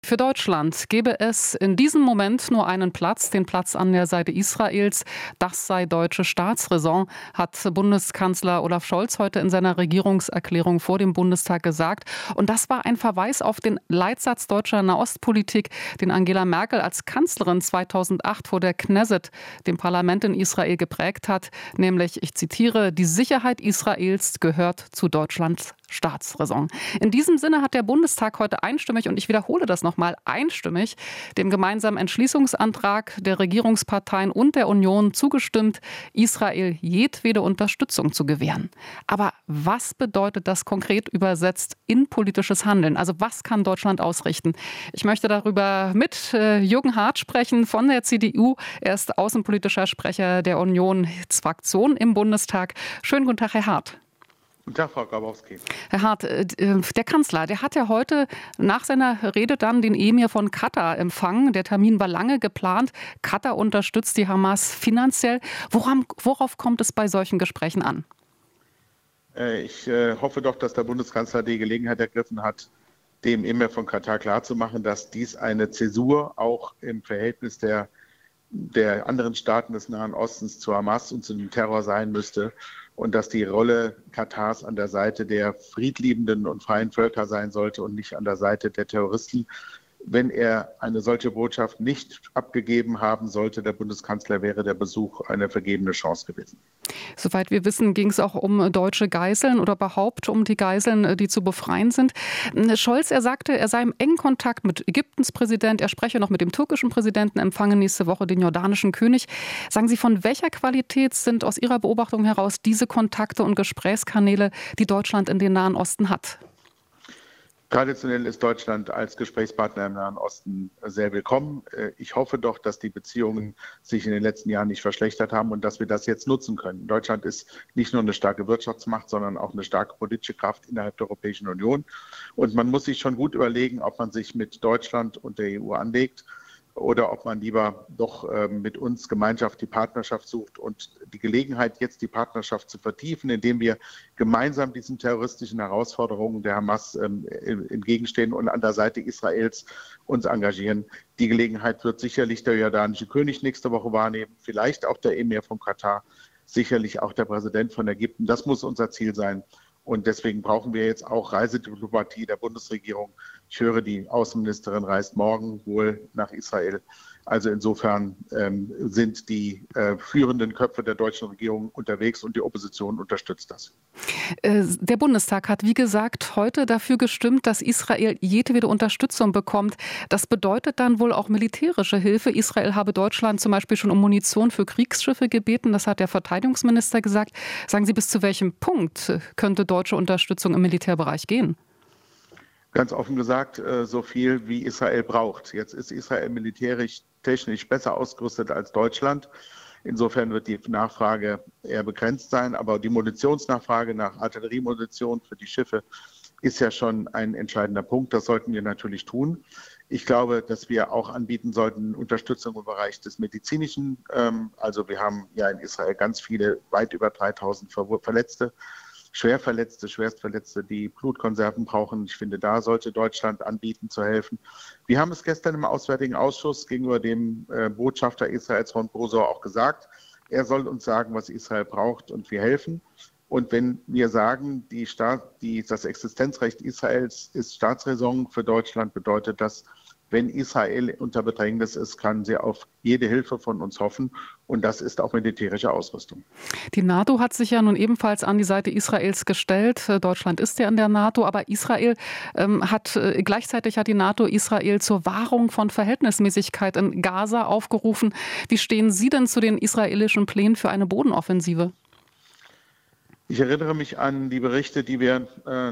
Für Deutschland gäbe es in diesem Moment nur einen Platz, den Platz an der Seite Israels. Das sei deutsche Staatsräson, hat Bundeskanzler Olaf Scholz heute in seiner Regierungserklärung vor dem Bundestag gesagt. Und das war ein Verweis auf den Leitsatz deutscher Nahostpolitik, den Angela Merkel als Kanzlerin 2008 vor der Knesset, dem Parlament in Israel, geprägt hat. Nämlich, ich zitiere, die Sicherheit Israels gehört zu Deutschlands Staatsräson. In diesem Sinne hat der Bundestag heute einstimmig, und ich wiederhole das nochmal, einstimmig dem gemeinsamen Entschließungsantrag der Regierungsparteien und der Union zugestimmt, Israel jedwede Unterstützung zu gewähren. Aber was bedeutet das konkret übersetzt in politisches Handeln? Also was kann Deutschland ausrichten? Ich möchte darüber mit Jürgen Hart sprechen von der CDU. Er ist außenpolitischer Sprecher der Unionsfraktion im Bundestag. Schönen guten Tag, Herr Hart. Guten Tag, Frau Grabowski. Herr Hart, der Kanzler, der hat ja heute nach seiner Rede dann den Emir von Katar empfangen. Der Termin war lange geplant. Katar unterstützt die Hamas finanziell. Worauf kommt es bei solchen Gesprächen an? Ich hoffe doch, dass der Bundeskanzler die Gelegenheit ergriffen hat, dem Emir von Katar klarzumachen, dass dies eine Zäsur auch im Verhältnis der anderen Staaten des Nahen Ostens zu Hamas und zu dem Terror sein müsste und dass die Rolle Katars an der Seite der friedliebenden und freien Völker sein sollte und nicht an der Seite der Terroristen. Wenn er eine solche Botschaft nicht abgegeben haben sollte, der Bundeskanzler, wäre der Besuch eine vergebene Chance gewesen. Soweit wir wissen, ging es auch um deutsche Geiseln oder überhaupt um die Geiseln, die zu befreien sind. Scholz, er sagte, er sei im engen Kontakt mit Ägyptens Präsident. Er spreche noch mit dem türkischen Präsidenten, empfange nächste Woche den jordanischen König. Sagen Sie, von welcher Qualität sind aus Ihrer Beobachtung heraus diese Kontakte und Gesprächskanäle, die Deutschland in den Nahen Osten hat? Traditionell ist Deutschland als Gesprächspartner im Nahen Osten sehr willkommen. Ich hoffe doch, dass die Beziehungen sich in den letzten Jahren nicht verschlechtert haben und dass wir das jetzt nutzen können. Deutschland ist nicht nur eine starke Wirtschaftsmacht, sondern auch eine starke politische Kraft innerhalb der Europäischen Union. Und man muss sich schon gut überlegen, ob man sich mit Deutschland und der EU anlegt oder ob man lieber doch mit uns Gemeinschaft die Partnerschaft sucht und die Gelegenheit, jetzt die Partnerschaft zu vertiefen, indem wir gemeinsam diesen terroristischen Herausforderungen der Hamas entgegenstehen und an der Seite Israels uns engagieren. Die Gelegenheit wird sicherlich der jordanische König nächste Woche wahrnehmen, vielleicht auch der Emir von Katar, sicherlich auch der Präsident von Ägypten. Das muss unser Ziel sein. Und deswegen brauchen wir jetzt auch Reisediplomatie der Bundesregierung. Ich höre, die Außenministerin reist morgen wohl nach Israel. Also insofern sind die führenden Köpfe der deutschen Regierung unterwegs und die Opposition unterstützt das. Der Bundestag hat, wie gesagt, heute dafür gestimmt, dass Israel jedwede Unterstützung bekommt. Das bedeutet dann wohl auch militärische Hilfe. Israel habe Deutschland zum Beispiel schon um Munition für Kriegsschiffe gebeten. Das hat der Verteidigungsminister gesagt. Sagen Sie, bis zu welchem Punkt könnte deutsche Unterstützung im Militärbereich gehen? Ganz offen gesagt, so viel wie Israel braucht. Jetzt ist Israel militärisch, technisch besser ausgerüstet als Deutschland. Insofern wird die Nachfrage eher begrenzt sein. Aber die Munitionsnachfrage nach Artilleriemunition für die Schiffe ist ja schon ein entscheidender Punkt. Das sollten wir natürlich tun. Ich glaube, dass wir auch anbieten sollten Unterstützung im Bereich des Medizinischen. Also wir haben ja in Israel ganz viele, weit über 3000 Verletzte. Schwerverletzte, Schwerstverletzte, die Blutkonserven brauchen. Ich finde, da sollte Deutschland anbieten, zu helfen. Wir haben es gestern im Auswärtigen Ausschuss gegenüber dem Botschafter Israels, Ron Bosor, auch gesagt. Er soll uns sagen, was Israel braucht, und wir helfen. Und wenn wir sagen, das Existenzrecht Israels ist Staatsräson für Deutschland, bedeutet das, wenn Israel unter Bedrängnis ist, kann sie auf jede Hilfe von uns hoffen. Und das ist auch militärische Ausrüstung. Die NATO hat sich ja nun ebenfalls an die Seite Israels gestellt. Deutschland ist ja in der NATO, aber gleichzeitig hat die NATO Israel zur Wahrung von Verhältnismäßigkeit in Gaza aufgerufen. Wie stehen Sie denn zu den israelischen Plänen für eine Bodenoffensive? Ich erinnere mich an die Berichte, die wir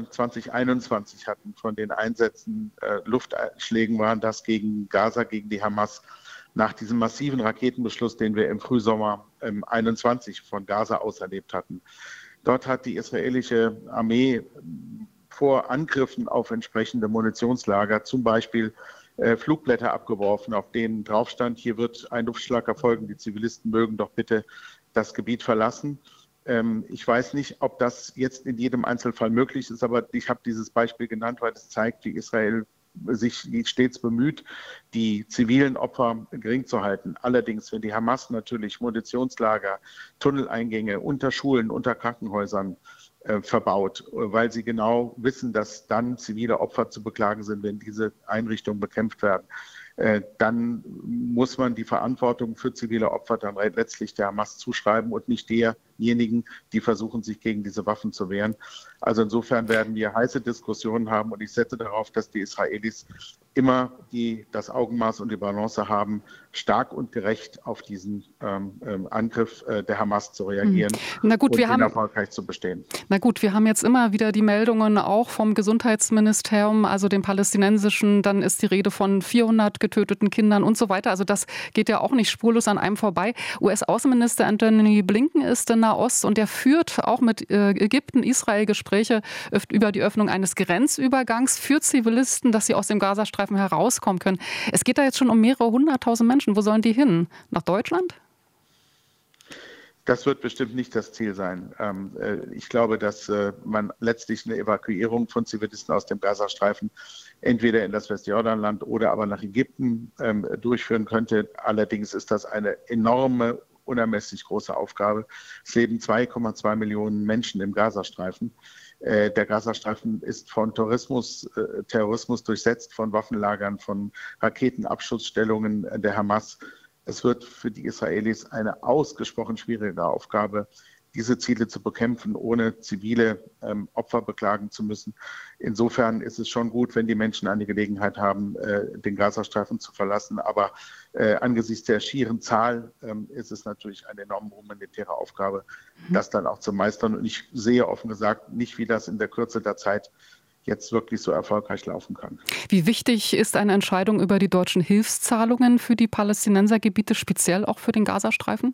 2021 hatten von den Einsätzen, Lufteinschlägen waren das gegen Gaza, gegen die Hamas, nach diesem massiven Raketenbeschluss, den wir im Frühsommer 21 von Gaza aus erlebt hatten. Dort hat die israelische Armee vor Angriffen auf entsprechende Munitionslager zum Beispiel Flugblätter abgeworfen, auf denen drauf stand, hier wird ein Luftschlag erfolgen, die Zivilisten mögen doch bitte das Gebiet verlassen. Ich weiß nicht, ob das jetzt in jedem Einzelfall möglich ist, aber ich habe dieses Beispiel genannt, weil es zeigt, wie Israel sich stets bemüht, die zivilen Opfer gering zu halten. Allerdings, wenn die Hamas natürlich Munitionslager, Tunneleingänge unter Schulen, unter Krankenhäusern verbaut, weil sie genau wissen, dass dann zivile Opfer zu beklagen sind, wenn diese Einrichtungen bekämpft werden, dann muss man die Verantwortung für zivile Opfer dann letztlich der Hamas zuschreiben und nicht derjenigen, die versuchen, sich gegen diese Waffen zu wehren. Also insofern werden wir heiße Diskussionen haben und ich setze darauf, dass die Israelis immer das Augenmaß und die Balance haben, stark und gerecht auf diesen Angriff der Hamas zu reagieren und erfolgreich zu bestehen. Na gut, wir haben jetzt immer wieder die Meldungen auch vom Gesundheitsministerium, also dem palästinensischen, dann ist die Rede von 400 getöteten Kindern und so weiter. Also das geht ja auch nicht spurlos an einem vorbei. US-Außenminister Antony Blinken ist in Nahost und der führt auch mit Ägypten, Israel Gespräche über die Öffnung eines Grenzübergangs für Zivilisten, dass sie aus dem Gazastreifen herauskommen können. Es geht da jetzt schon um mehrere 100.000 Menschen. Wo sollen die hin? Nach Deutschland? Das wird bestimmt nicht das Ziel sein. Ich glaube, dass man letztlich eine Evakuierung von Zivilisten aus dem Gazastreifen entweder in das Westjordanland oder aber nach Ägypten durchführen könnte. Allerdings ist das eine enorme, unermesslich große Aufgabe. Es leben 2,2 Millionen Menschen im Gazastreifen. Der Gazastreifen ist von Terrorismus durchsetzt, von Waffenlagern, von Raketenabschussstellungen der Hamas. Es wird für die Israelis eine ausgesprochen schwierige Aufgabe, diese Ziele zu bekämpfen, ohne zivile Opfer beklagen zu müssen. Insofern ist es schon gut, wenn die Menschen eine Gelegenheit haben, den Gazastreifen zu verlassen. Aber angesichts der schieren Zahl ist es natürlich eine enorme humanitäre Aufgabe, das dann auch zu meistern. Und ich sehe offen gesagt nicht, wie das in der Kürze der Zeit jetzt wirklich so erfolgreich laufen kann. Wie wichtig ist eine Entscheidung über die deutschen Hilfszahlungen für die Palästinensergebiete, speziell auch für den Gazastreifen?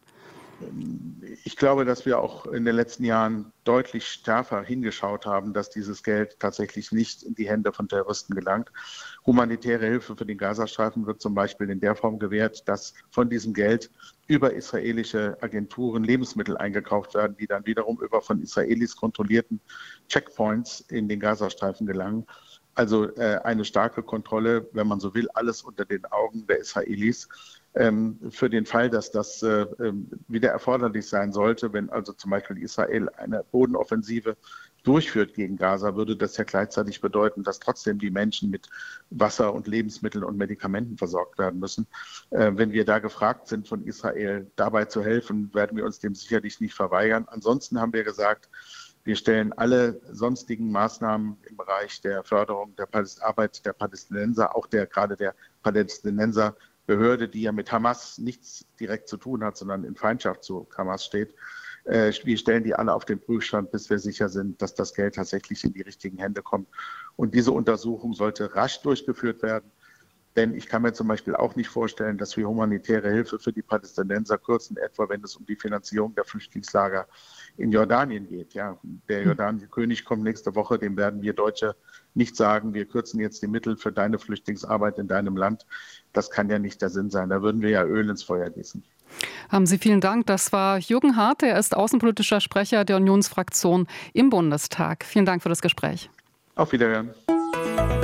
Ich glaube, dass wir auch in den letzten Jahren deutlich stärker hingeschaut haben, dass dieses Geld tatsächlich nicht in die Hände von Terroristen gelangt. Humanitäre Hilfe für den Gazastreifen wird zum Beispiel in der Form gewährt, dass von diesem Geld über israelische Agenturen Lebensmittel eingekauft werden, die dann wiederum über von Israelis kontrollierten Checkpoints in den Gazastreifen gelangen. Also eine starke Kontrolle, wenn man so will, alles unter den Augen der Israelis. Für den Fall, dass das wieder erforderlich sein sollte, wenn also zum Beispiel Israel eine Bodenoffensive durchführt gegen Gaza, würde das ja gleichzeitig bedeuten, dass trotzdem die Menschen mit Wasser und Lebensmitteln und Medikamenten versorgt werden müssen. Wenn wir da gefragt sind von Israel, dabei zu helfen, werden wir uns dem sicherlich nicht verweigern. Ansonsten haben wir gesagt, wir stellen alle sonstigen Maßnahmen im Bereich der Förderung der Arbeit der Palästinenser, auch gerade der Palästinenserbehörde, die ja mit Hamas nichts direkt zu tun hat, sondern in Feindschaft zu Hamas steht. Wir stellen die alle auf den Prüfstand, bis wir sicher sind, dass das Geld tatsächlich in die richtigen Hände kommt. Und diese Untersuchung sollte rasch durchgeführt werden. Denn ich kann mir zum Beispiel auch nicht vorstellen, dass wir humanitäre Hilfe für die Palästinenser kürzen, etwa wenn es um die Finanzierung der Flüchtlingslager in Jordanien geht. Ja, der jordanische König kommt nächste Woche, dem werden wir Deutsche nicht sagen, wir kürzen jetzt die Mittel für deine Flüchtlingsarbeit in deinem Land. Das kann ja nicht der Sinn sein. Da würden wir ja Öl ins Feuer gießen. Haben Sie vielen Dank. Das war Jürgen Hart, er ist außenpolitischer Sprecher der Unionsfraktion im Bundestag. Vielen Dank für das Gespräch. Auf Wiederhören.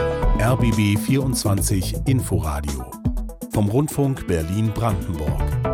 RBB 24 Inforadio vom Rundfunk Berlin-Brandenburg.